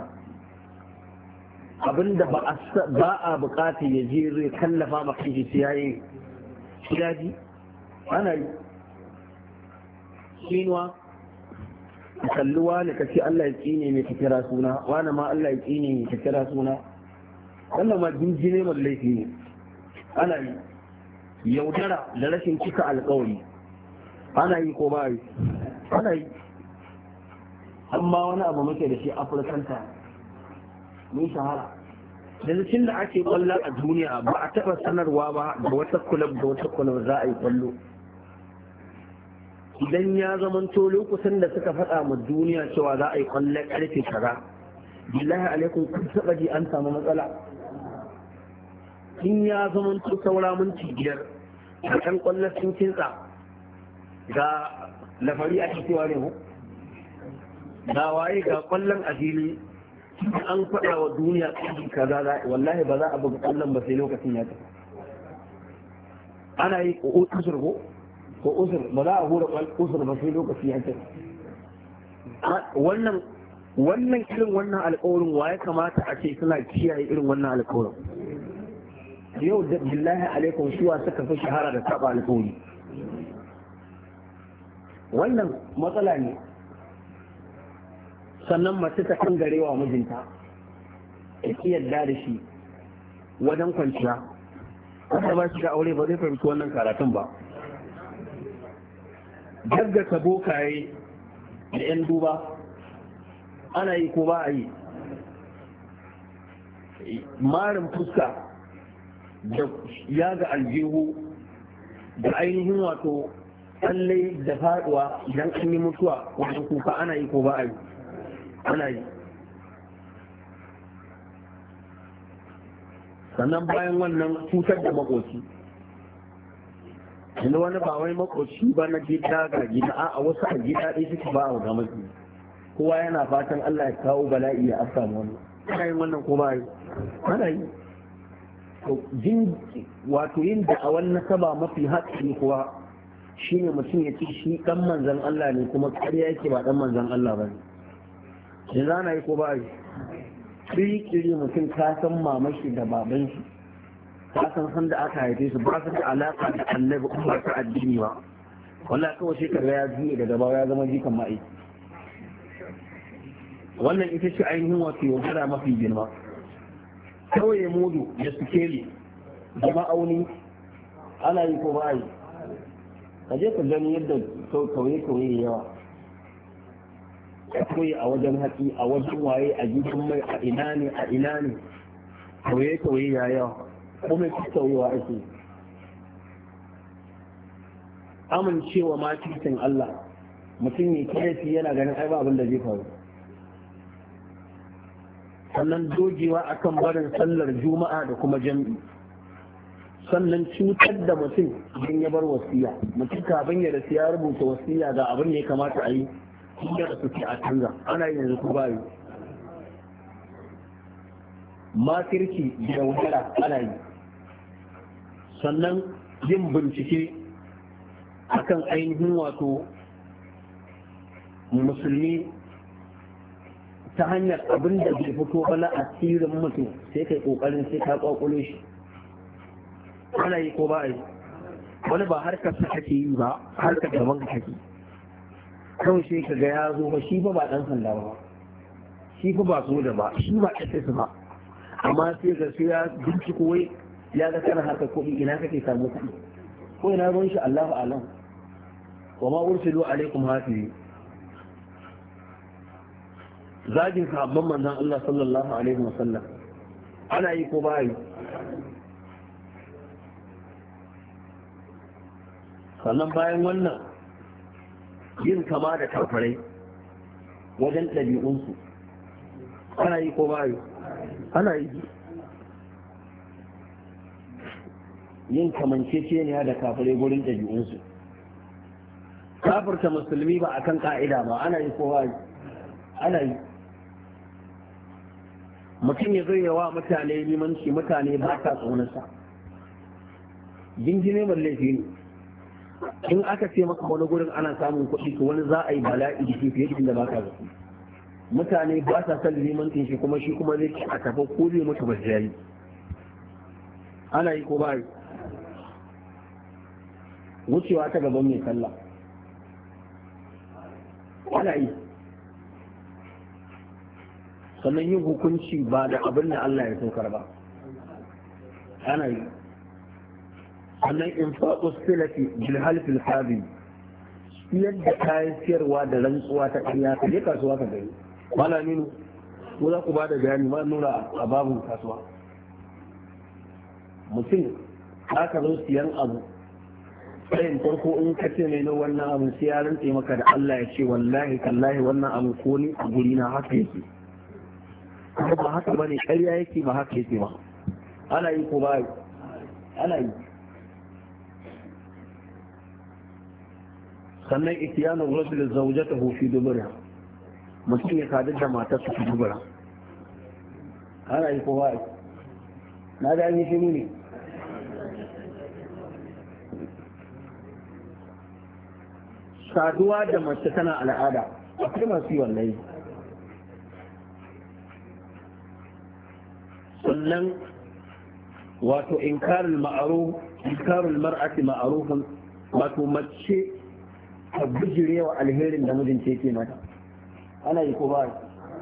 abin da ba a bukatar ya je zai kallafa maka shi sai yayi shidaji ana yi shinuwa kalluwa ne kace Allah ya tsine mai kira suna wani ma Allah ya tsine mai kira suna wannan ma jinjine mai laifi ne ana yi yaudara da rashin cika alkawari ana yi ko ba yi ana yi amma wani abu muke da shi afirkanta mun shahara da cikin da ake kwallon a duniya ba a taɓa sanarwa ba da wata kulab da wata kulab za a yi kwallo idan ya zamanto lokutan da suka faɗa ma duniya cewa za a yi kwallon ƙarfe kaza billahi alaikum kun taɓa ji an samu matsala in ya zamanto saura minti biyar a kan kwallon sun kintsa ga lafari a cewa ne mu da waye ga kwallon a fili an faɗa wa duniya ƙarfe kaza za wallahi ba za a buga kwallon ba sai lokacin ya tafi ana yi ƙoƙo ko ko usur ba za a hura usur ba sai lokaci ya tafi wannan wannan irin wannan alƙawarin wa ya kamata a ce suna kiyaye irin wannan alƙawarin yau da billahi alaikum suwa suka fi shahara da saba alƙawari wannan matsala ne. Sannan mace ta kan garewa mijinta ya ki yadda da shi wajen kwanciya wanda ba shi da aure ba zai fahimci wannan karatun ba. Gaggata bokaye da 'yan duba ana yi ko ba a yi, marin fuska da yaga aljihu da ainihin wato tsalle da faduwa idan an yi mutuwa wajen kuka ana yi ko ba a yi, ana yi. Sannan bayan wannan cutar da makoci, inda wani ba wai makoci ba na gida ga gida a wasu a gida ɗaya suke ba a ga mafi kowa yana fatan Allah ya kawo bala'i ya afsa wannan ana yin wannan ko ba yi, ana yi. Jin wato yin da a wannan saba mafi hatsari kuwa shine mutum ya ce shi dan manzon Allah ne kuma ƙarya yake ba dan manzon Allah ba ne. Yanzu ana yi ko ba yi, kiri-kiri mutum ka san mamashi da baban shi ka san san da aka haife su ba su da alaka da annabi kuma ta addini ba, wallahi kawai sai kaga ya juye daga baya ya zama jikan ma'aiki. Wannan ita ce ainihin wato yaudara mafi girma. Kawai mudu da sikeli da ma'auni ana yi ko ba yi, ka je ka gani yadda kauye-kauye yawa kawai a wajen haƙi a wajen waye a gidan mai a ina ne a ina ne kauye-kauye ya yawa kuma ki kauyewa ake amincewa ma cikin Allah mutum ne kiyafi yana ganin ai ba abin da zai faru. Sannan dogewa akan barin sallar juma'a da kuma jam'i. Sannan cutar da mutum idan ya bar wasiya, mutum kafin ya rasu ya rubuta wasiya ga abin da ya kamata a yi inda da suke a canza ana yin yanzu ku bayi. Makirci da wudara ana yi. Sannan yin bincike akan ainihin wato musulmi ta hanyar abin da bai fito ba na asirin mutum sai kai kokarin sai ka kwakwalo shi ana yi ko ba a yi. Wani ba harkar sa kake yi ba harkar gaban ka kake kawai sai ka ga ya zo ba shi ba ba dan sanda ba shi fa ba so da ba shi ba S S ba amma sai ga sai ya binciko wai ya ga kana harkar kuɗi ina kake samu kuɗi ko ina ruwan shi Allahu a'lam wa ma ursilu alaikum hafizi. Zagin sahabban manzon Allah sallallahu alaihi wasallam ana yi ko ba yi. Sannan bayan wannan yin kama da kafirai wajen ɗabi'unsu ana yi ko ba yi, ana yi. Yin kamanceceniya da kafirai gurin ɗabi'unsu, kafirta musulmi ba akan ka'ida ba ana yi ko ba yi, ana yi. Mutum ya zai yawa mutane limanci mutane ba ta tsaunarsa jingine mai laifi ne. In aka ce maka wani gurin ana samun kuɗi to wani za a yi bala'i da shi fiye da ba ka zafi. Mutane ba sa son limancin shi kuma shi kuma zai ci a tafi ko zai mutu ba yayi. Ana yi ko ba yi. Wucewa ta gaban mai sallah ana yi. Sannan yin hukunci ba da abin da Allah ya saukar ba ana yi. Sannan in faɗo silati bilhal filhabi yadda kayan siyarwa da rantsuwa ta ƙarya ka je kasuwa ka gani malaminu ko za ku ba da bayani ma nuna a babun kasuwa. Mutum aka zo siyan abu tsayin farko in ka ce mai na wannan abu sai ya rantse maka da Allah ya ce wallahi kallahi wannan abu ko ni a guri na haka yake kuma ba haka bane ƙarya yake ba haka yake ba. Ana yi ko ba yi, ana yi. Sannan itiyanar rajul zawjatahu fi dubura, mutum ya sadu da matarsa fi dubura ana yi ko ba yi. Na ga yi shi ne saduwa da mace tana al'ada akwai masu yi wallahi. Sannan wato inkarul ma'ruf inkarul mar'ati ma'rufan wato mace ta bijirewa alherin da mijinta yake mata ana yi ko ba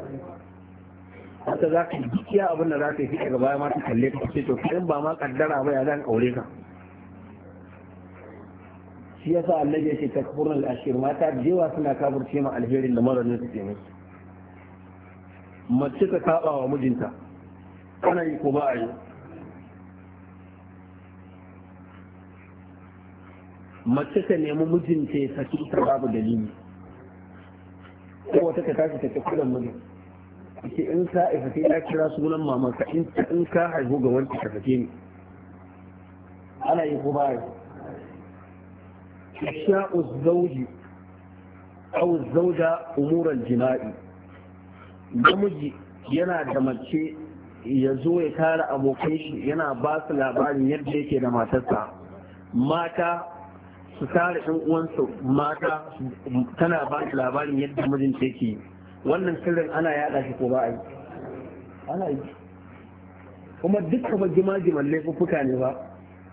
haka za ka yi dukiya abin da za ka yi fi daga baya ma ta kalle ka ce to in ba ma kaddara ba ya zan aure ka shi yasa annabi ya ce takfurul ashir mata jewa suna kafirce ma alherin da maranin su ke musu mace ta saba wa mijinta ana yi ko ba a yi mace ta nemi mijinta ya saki ta babu dalili ko wata ta tashi ta tafi da mijin ce in ka ifa sai ya kira sunan mamanka in ka haihu ga wanda ka sake ni ana yi ko ba yi إفشاء الزوج أو الزوجة أمور الجنائي namiji yana da mace ya zo ya tara abokai shi yana ba su labarin yadda yake da matarsa mata su tara ɗan uwansu mata tana ba su labarin yadda mijinta yake wannan sirrin ana yaɗa shi ko ba a yi ana yi kuma dukkan ba jima-jiman laifuffuka ne ba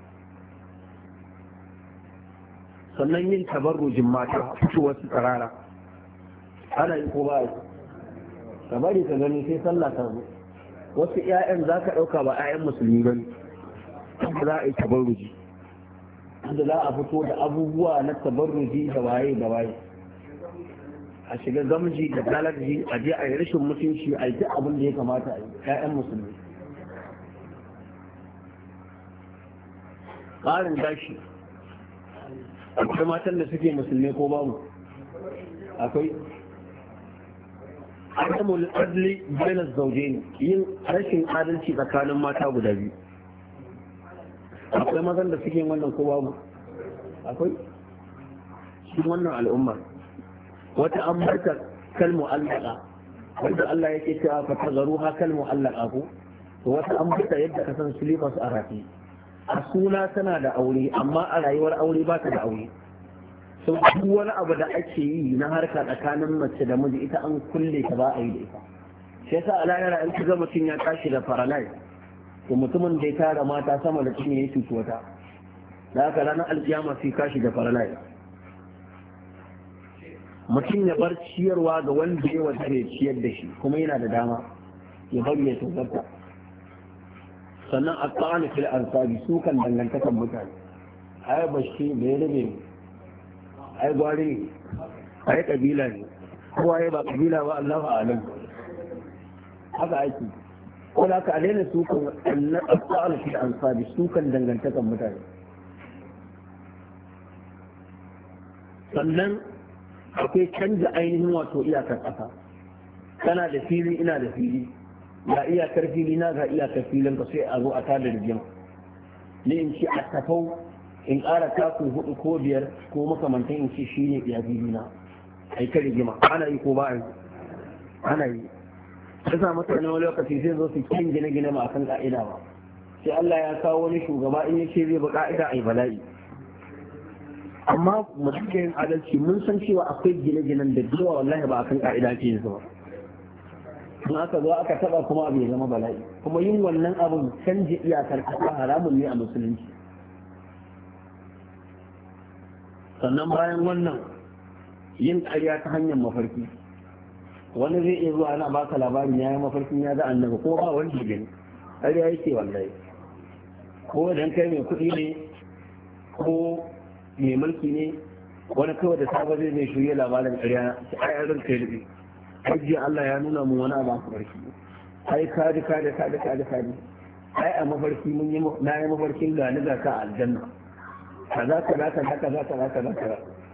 sannan yin tabarrujin mata fitowar su tsarara ana yi ko ba yi ka bari ka gani sai sallah ta zo wasu 'ya'yan za ka ɗauka ba 'ya'yan musulmi ba ne za a yi tabarruji inda za a fito da abubuwa na tabarruji da waye da waye a shiga gamji da galarji a je a yi rashin mutunci a yi duk abin da ya kamata a yi 'ya'yan musulmi ƙarin gashi akwai matan da suke musulmi ko babu akwai adamul adli bainaz zawjayn yin rashin adalci tsakanin mata guda biyu akwai mazan da suke wannan ko babu akwai shi wannan al'umma wata an barka kalmu allaka wanda Allah yake cewa fa tazaruha kalmu allaka ko to wata an barka yadda ka san silifas a rafi a suna tana da aure amma a rayuwar aure ba ta da aure sau duk wani abu da ake yi na harka tsakanin mace da miji ita an kulle ta ba a yi da ita shi yasa a lahira in ka mutum ya tashi da faralai to mutumin da ya tara mata sama da cinye ya cuci wata da haka ranar alkiyama sai kashi da faralai mutum ya bar ciyarwa ga wanda ya wata ya ciyar da shi kuma yana da dama ya bari ya tsotsarta sannan a tsani fil ansabi su kan dangantakan mutane ai bashi da ya rabe ai gwari ne ai kabila ne kowa ya ba kabila ba Allahu a'lam haka aiki ko da ka alena su kan a tsani fil ansabi su kan dangantakan mutane sannan akwai canja ainihin wato iyakar ƙasa kana da fili ina da fili ga iyakar fili na ga iyakar filin ka sai a zo a tada rigima ne in ce a tafau in ƙara taku hudu ko biyar ko makamantan in ce shi ne iya fili na a yi ta rigima ana yi ko ba a yi ana yi ta sa mutane wani lokaci sai zo su kin gine-gine ma akan ka'ida ba sai Allah ya kawo wani shugaba in ya ce zai ba ka'ida a yi bala'i amma mu suke yin adalci mun san cewa akwai gine-ginen da yawa wallahi ba akan ka'ida ke yin su ba in aka zo aka taba kuma abu ya zama bala'i kuma yin wannan abin canje iyakar kasa haramun ne a musulunci sannan bayan wannan yin ƙarya ta hanyar mafarki wani zai iya zuwa ana baka labarin ya yi mafarkin ya ga annabi ko ba wanda ya gani ƙarya yake wallahi ko dan kai mai kuɗi ne ko mai mulki ne wani kawai da sabon zai zai shirya labarin ƙarya sai ai ran kai daɗe hajji Allah ya nuna mun wani abu a mafarki ai kaji kaji kaji kaji kaji ai a mafarki mun yi na yi mafarkin ga ni ga ka aljanna kaza kaza kaza kaza kaza kaza kaza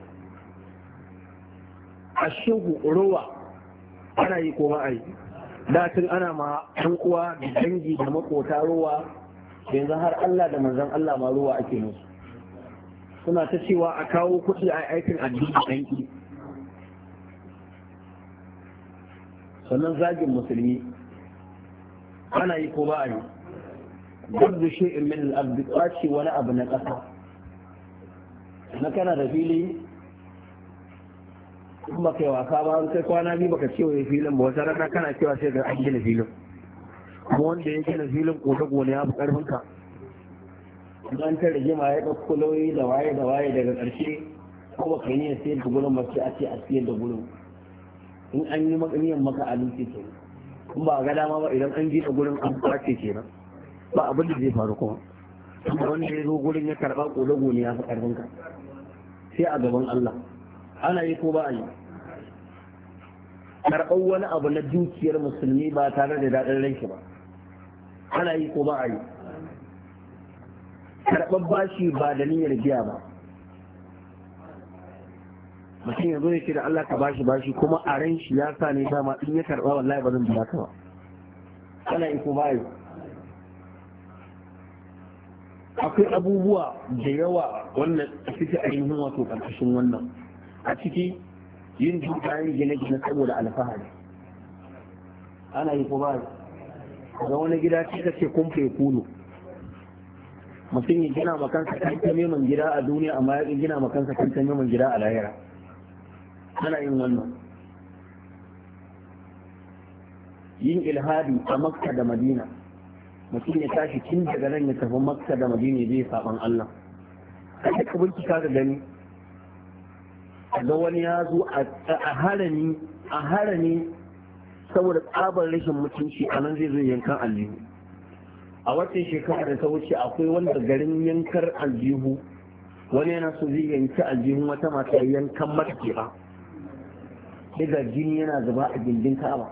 ashugu ruwa ana yi ko ba a yi da tun ana ma ɗan uwa da dangi da makota ruwa yanzu har Allah da manzon Allah ma ruwa ake musu suna ta cewa a kawo kuɗi a aikin addini ɗanki sannan zagin musulmi ana yi ko ba a yi gabdu shi'in min al'abdi ƙwace wani abu na ƙasa na kana da fili in ba kai wasa ba kai kwana biyu baka cewa filin ba wata rana kana cewa sai ga an gina filin kuma wanda ya gina filin ƙone-ƙone ya fi ƙarfinka idan ta rigima ya ɗauko lauyi da waye da waye daga ƙarshe ko ba kai ne sayar da gurin ba sai a ce a siyar da gurin in an yi makaniyan maka abinci ke in ba a ga dama ba idan an gina gurin an kwace kenan ba abin da zai faru kuma da wanda ya zo gurin ya karɓa ƙodago ne ya fi ƙarfinka sai a gaban Allah ana yi ko ba a yi karɓar wani abu na dukiyar musulmi ba tare da daɗin ranki ba ana yi ko ba a yi karɓar bashi ba da niyyar biya ba mutum ya zo ya ce da Allah ka bashi bashi kuma a ran shi ya sa ne dama in ya karɓa wallahi ba zan biya ka ba ana yi ko ba a yi akwai abubuwa da yawa wannan suke ainihin wato ƙarƙashin wannan a ciki yin kayan gine-gine saboda alfahari ana yi ko ba ga wani gida ce ka ce kun fai kuno mutum ya gina makansa kanta meman gida a duniya amma ya gina makansa kanta meman gida a lahira ana yin wannan yin ilhadi a makka da madina mutum ya tashi tun daga nan ya tafi makka da madina zai saban Allah a ka bincika da gani ga wani ya zo a harami a harami saboda tsabar rashin mutunci a nan zai zo yankan aljihu a watan shekara da ta wuce akwai wanda garin yankar aljihu wani yana so zai yanki aljihun wata mata yankan mata ke ba daga jini yana zuba a gindin ka'aba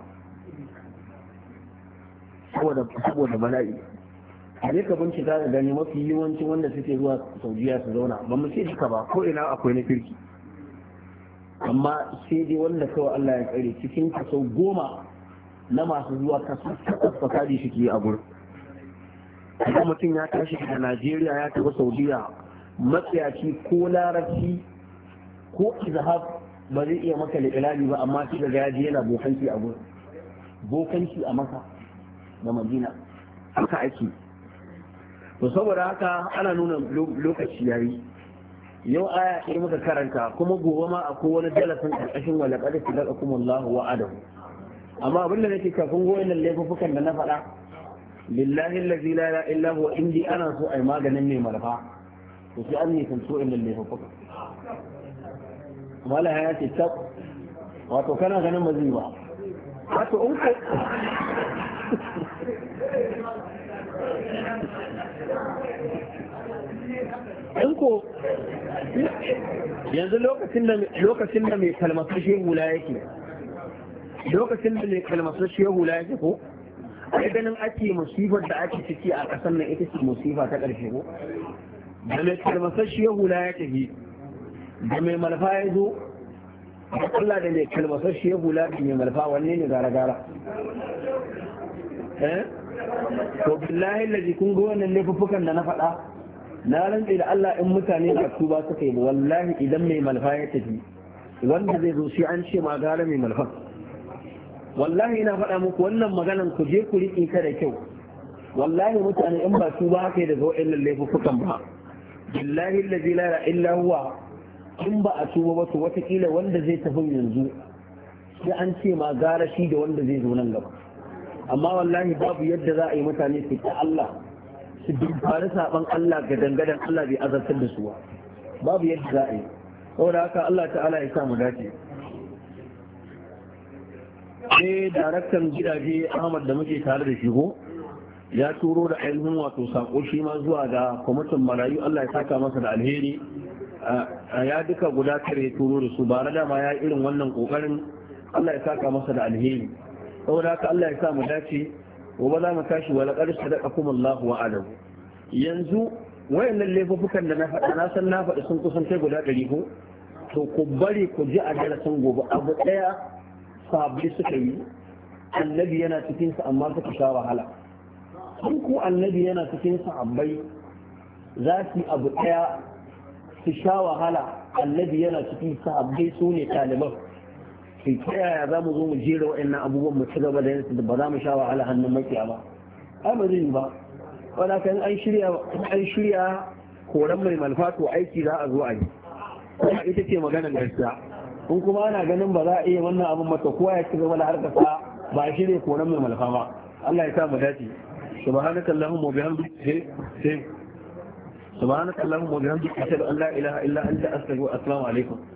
saboda bala'i a ne ka bincika da gani mafi yawancin wanda suke zuwa saudiya su zauna ba mu ce duka ba ko ina akwai na kirki amma sai dai wanda kawai Allah ya tsare cikin kaso goma na masu zuwa kaso takwas fasadi shi ke a gurin kuma mutum ya tashi daga Najeriya ya tafi Saudiya matsayaci ko larabci ko izhab ba zai iya maka ilali ba amma shi daga yaji yana bokanci a gurin bokanci a maka da Madina haka ake to saboda haka ana nuna lokaci yayi yau aya ɗaya muka karanta kuma gobe ma akwai wani dalasin ƙarƙashin wala qad sadaqakumullahu wa'adahu amma abin da nake kafin goyen nan laifukan da na faɗa lillahi allazi la ilaha illa huwa indi ana so ai maganin mai marfa to sai an yi kan so inda laifukan wala ya ce tab wato kana ganin mazi ba wato in ka in ko yanzu lokacin da mai kalmasar hula yake lokacin da mai kalmasar hula yake ko ai ganin ake musifar da ake ciki a ƙasar nan ita ce musifa ta ƙarshe ko da mai kalmasar hula ya tafi da mai malfa ya zo da Allah da mai kalmasar hula da mai malfa wanne ne gara-gara eh to billahi lazi kun ga wannan laifuffukan da na faɗa na rantsi da Allah in mutane ba su ba suka yi wallahi idan mai malfa ya tafi wanda zai zo sai an ce ma gara mai malfa wallahi ina faɗa muku wannan maganan ku je ku riƙe ka da kyau wallahi mutane in ba su ba haka daga wa'annan laifuffukan ba billahi allazi la ilaha illa huwa in ba a tuba ba to watakila wanda zai tafi yanzu sai an ce ma gara shi da wanda zai zo nan gaba amma wallahi babu yadda za a yi mutane su ta Allah su dubara saban Allah ga dangadan Allah bai azartar da su babu yadda za a yi saboda haka Allah ta'ala ya sa mu dace sai daraktan gidaje Ahmad da muke tare da shi ko ya turo da ainihin wato sako shi ma zuwa ga kwamitin marayu Allah ya saka masa da alheri ya duka guda tare turo da su ba na dama ya irin wannan kokarin Allah ya saka masa da alheri saboda haka Allah ya sa mu dace gobe za mu tashi wa laqad sadaqakum Allahu wa'adahu yanzu wayannan laifukan da na faɗa na san na faɗi sun kusan kai guda ɗari ko to ku bari ku ji a darasin gobe abu ɗaya sabbi suka yi annabi yana cikin sa amma suka sha wahala sun ko annabi yana cikin sahabbai za su yi abu ɗaya su sha wahala annabi yana cikin sahabbai su ne ɗaliban sai ta yaya za mu zo mu jera waɗannan abubuwan mu ci gaba da yansu da ba za mu sha wahala hannun makiya ba ai ba zai ba wanda kan an shirya an shirya koran mai malfato aiki za a zo a yi kuma ita ce maganar gaskiya in kuma ana ganin ba za a iya wannan abin mata kowa ya ci gaba da harkar sa ba a shirya koran mai malfa ba Allah ya sa mu dace subhanakallahumma wa bihamdika sai subhanaka allahumma wa bihamdika ashhadu an la ilaha illa anta astaghfiruka wa assalamu alaikum